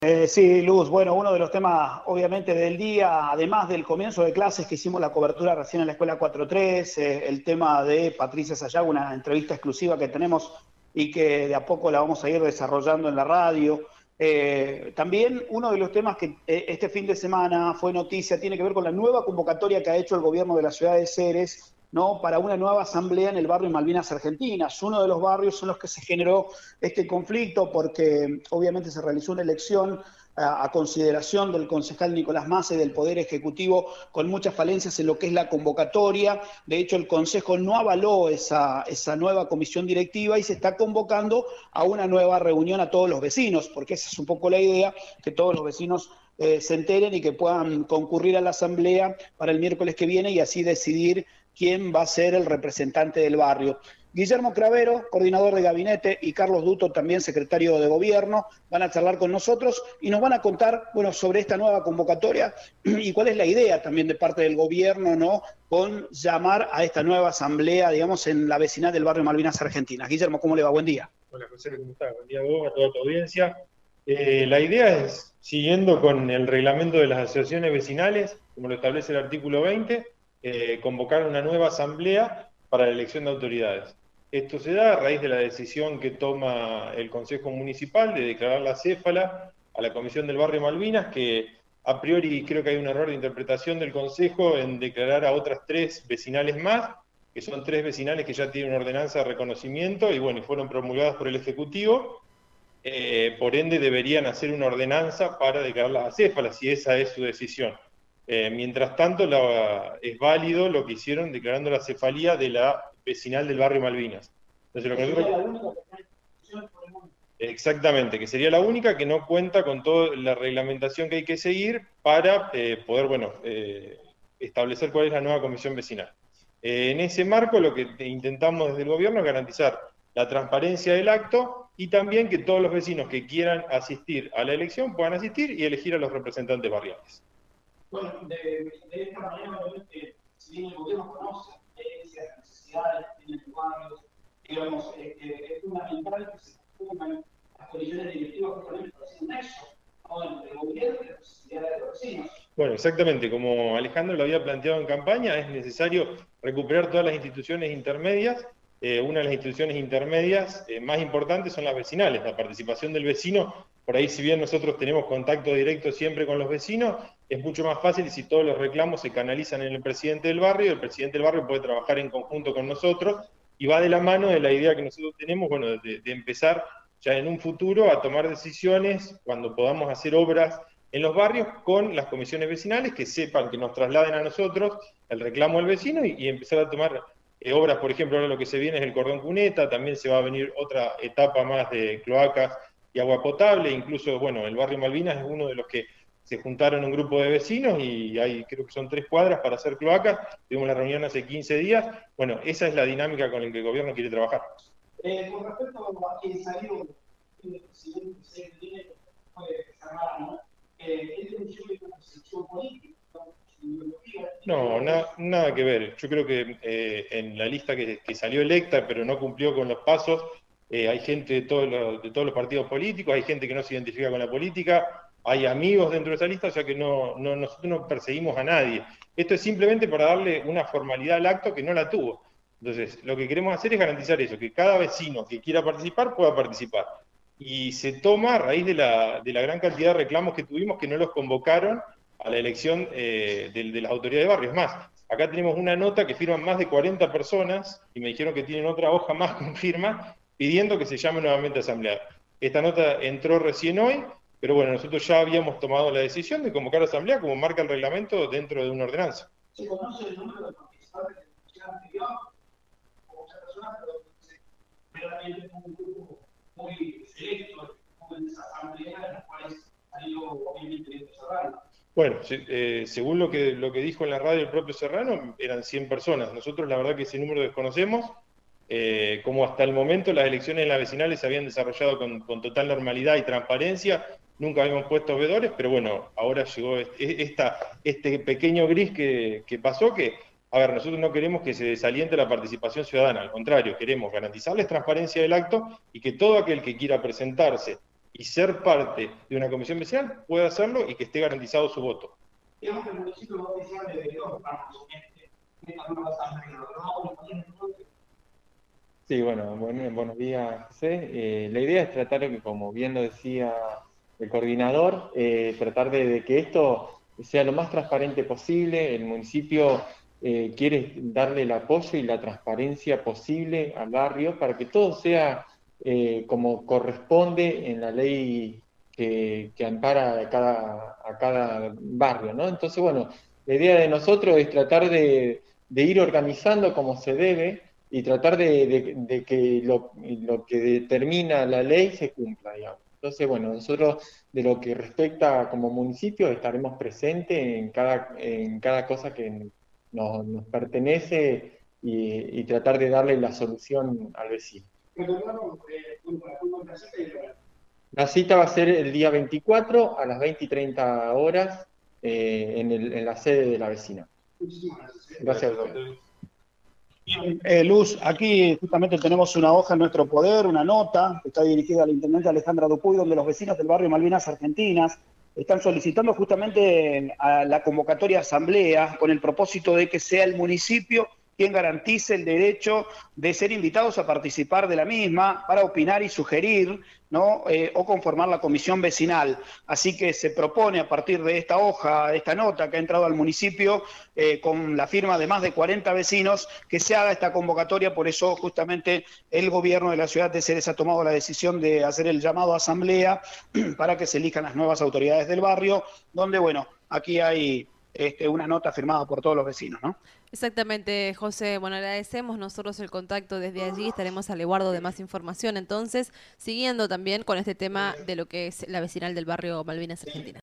Sí, Luz, bueno, uno de los temas obviamente del día, además del comienzo de clases que hicimos la cobertura recién en la Escuela 4.3, el tema de Patricia Sayago, una entrevista exclusiva que tenemos y que de a poco la vamos a ir desarrollando en la radio. También uno de los temas que este fin de semana fue noticia tiene que ver con la nueva convocatoria que ha hecho el gobierno de la ciudad de Ceres, ¿no? Para una nueva asamblea en el barrio Malvinas Argentinas, uno de los barrios en los que se generó este conflicto porque obviamente se realizó una elección a consideración del concejal Nicolás Massa y del Poder Ejecutivo con muchas falencias en lo que es la convocatoria. De hecho, el Consejo no avaló esa nueva comisión directiva y se está convocando a una nueva reunión a todos los vecinos, porque esa es un poco la idea, que todos los vecinos se enteren y que puedan concurrir a la asamblea para el miércoles que viene y así decidir quién va a ser el representante del barrio. Guillermo Cravero, coordinador de gabinete, y Carlos Duto, también secretario de gobierno, van a charlar con nosotros y nos van a contar, bueno, sobre esta nueva convocatoria y cuál es la idea también de parte del gobierno, ¿no?, con llamar a esta nueva asamblea, digamos, en la vecinal del barrio Malvinas Argentinas. Guillermo, ¿cómo le va? Buen día. Hola José, ¿cómo estás? Buen día a vos, a toda tu audiencia. La idea es, siguiendo con el reglamento de las asociaciones vecinales, como lo establece el artículo 20, convocar una nueva asamblea para la elección de autoridades. Esto se da a raíz de la decisión que toma el Consejo Municipal de declarar la céfala a la Comisión del Barrio Malvinas, que a priori creo que hay un error de interpretación del Consejo en declarar a otras 3 vecinales más, que son 3 vecinales que ya tienen una ordenanza de reconocimiento y bueno, fueron promulgadas por el Ejecutivo, por ende deberían hacer una ordenanza para declararlas acéfalas, si esa es su decisión. Mientras tanto, es válido lo que hicieron declarando la cefalía de la vecinal del barrio Malvinas. Entonces, lo que nosotros... Exactamente, que sería la única que no cuenta con toda la reglamentación que hay que seguir para poder, bueno, establecer cuál es la nueva comisión vecinal. En ese marco, lo que intentamos desde el gobierno es garantizar la transparencia del acto y también que todos los vecinos que quieran asistir a la elección puedan asistir y elegir a los representantes barriales. Bueno, de esta manera, obviamente, si bien el gobierno conoce las necesidades que tienen los barrios, digamos, es fundamental que se pongan las condiciones directivas justamente para hacer un nexo, ¿no?, entre el gobierno y las necesidades de los vecinos. Bueno, exactamente, como Alejandro lo había planteado en campaña, es necesario recuperar todas las instituciones intermedias. Una de las instituciones intermedias más importantes son las vecinales, la participación del vecino. Por ahí, si bien nosotros tenemos contacto directo siempre con los vecinos, es mucho más fácil si todos los reclamos se canalizan en el presidente del barrio. El presidente del barrio puede trabajar en conjunto con nosotros y va de la mano de la idea que nosotros tenemos, bueno, de empezar ya en un futuro a tomar decisiones cuando podamos hacer obras en los barrios con las comisiones vecinales que sepan, que nos trasladen a nosotros el reclamo del vecino y empezar a tomar obras. Por ejemplo, ahora lo que se viene es el cordón cuneta, también se va a venir otra etapa más de cloacas y agua potable. Incluso, bueno, el barrio Malvinas es uno de los que se juntaron un grupo de vecinos y hay, creo que son 3 cuadras para hacer cloacas. Tuvimos la reunión hace 15 días. Bueno, esa es la dinámica con la que el gobierno quiere trabajar. Con respecto a quien salió el presidente que tiene, fue Ferrara, ¿no? ¿Es una percepción política? No, nada que ver. Yo creo que en la lista que salió electa, pero no cumplió con los pasos, hay gente de todos los partidos políticos, hay gente que no se identifica con la política, hay amigos dentro de esa lista, o sea que nosotros no perseguimos a nadie. Esto es simplemente para darle una formalidad al acto que no la tuvo. Entonces, lo que queremos hacer es garantizar eso, que cada vecino que quiera participar pueda participar. Y se toma a raíz de la gran cantidad de reclamos que tuvimos que no los convocaron a la elección de las autoridades de barrio. Es más, acá tenemos una nota que firman más de 40 personas y me dijeron que tienen otra hoja más con firma pidiendo que se llame nuevamente a asamblea. Esta nota entró recién hoy, pero bueno, nosotros ya habíamos tomado la decisión de convocar a asamblea como marca el reglamento dentro de una ordenanza. ¿Se conoce el número de participantes de la comisión anterior? O muchas personas, pero realmente es un grupo muy selecto en esa asamblea en las cuales salió obviamente esto cerrado. Bueno, según lo que dijo en la radio el propio Serrano, eran 100 personas. Nosotros la verdad que ese número desconocemos. Como hasta el momento las elecciones en las vecinales se habían desarrollado con total normalidad y transparencia, nunca habíamos puesto veedores, pero bueno, ahora llegó este pequeño gris que pasó, que, a ver, nosotros no queremos que se desaliente la participación ciudadana, al contrario, queremos garantizarles transparencia del acto y que todo aquel que quiera presentarse y ser parte de una comisión vecinal, puede hacerlo y que esté garantizado su voto. Digamos que el municipio va a oficiar de dos ramos en esta nueva asamblea, ¿no? Sí, bueno, buenos días, José. La idea es tratar, como bien lo decía el coordinador, tratar de que esto sea lo más transparente posible. El municipio quiere darle el apoyo y la transparencia posible al barrio para que todo sea como corresponde en la ley que ampara a cada barrio, ¿no? Entonces, bueno, la idea de nosotros es tratar de ir organizando como se debe y tratar de que lo que determina la ley se cumpla, digamos. Entonces, bueno, nosotros de lo que respecta como municipio estaremos presentes en cada cosa que nos pertenece y tratar de darle la solución al vecino. La cita va a ser el día 24 a las 20:30 horas en la sede de la vecina. Gracias a ustedes. Luz, aquí justamente tenemos una hoja en nuestro poder, una nota que está dirigida a la intendente Alejandra Dupuy, donde los vecinos del barrio Malvinas Argentinas están solicitando justamente a la convocatoria de asamblea con el propósito de que sea el municipio quien garantice el derecho de ser invitados a participar de la misma para opinar y sugerir, ¿no? O conformar la comisión vecinal. Así que se propone a partir de esta hoja, de esta nota que ha entrado al municipio con la firma de más de 40 vecinos, que se haga esta convocatoria. Por eso justamente el gobierno de la ciudad de Ceres ha tomado la decisión de hacer el llamado a asamblea para que se elijan las nuevas autoridades del barrio, donde, bueno, aquí hay una nota firmada por todos los vecinos, ¿no? Exactamente, José. Bueno, agradecemos nosotros el contacto desde allí, estaremos al aguardo de más información. Entonces, siguiendo también con este tema de lo que es la vecinal del barrio Malvinas Argentinas.